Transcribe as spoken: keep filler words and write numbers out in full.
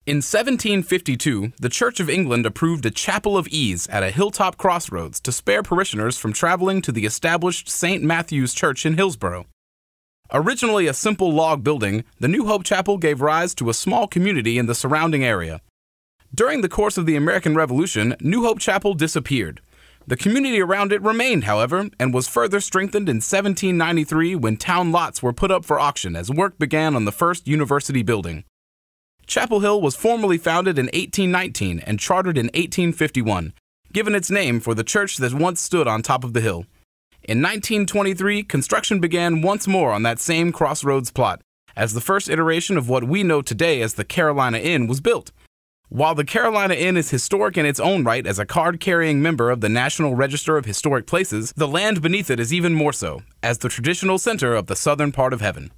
In seventeen fifty-two, the Church of England approved a chapel of ease at a hilltop crossroads to spare parishioners from traveling to the established Saint Matthew's Church in Hillsborough. Originally a simple log building, the New Hope Chapel gave rise to a small community in the surrounding area. During the course of the American Revolution, New Hope Chapel disappeared. The community around it remained, however, and was further strengthened in seventeen ninety-three when town lots were put up for auction as work began on the first university building. Chapel Hill was formally founded in eighteen nineteen and chartered in eighteen fifty-one, given its name for the church that once stood on top of the hill. In nineteen twenty-three, construction began once more on that same crossroads plot, as the first iteration of what we know today as the Carolina Inn was built. While the Carolina Inn is historic in its own right as a card-carrying member of the National Register of Historic Places, the land beneath it is even more so, as the traditional center of the southern part of heaven.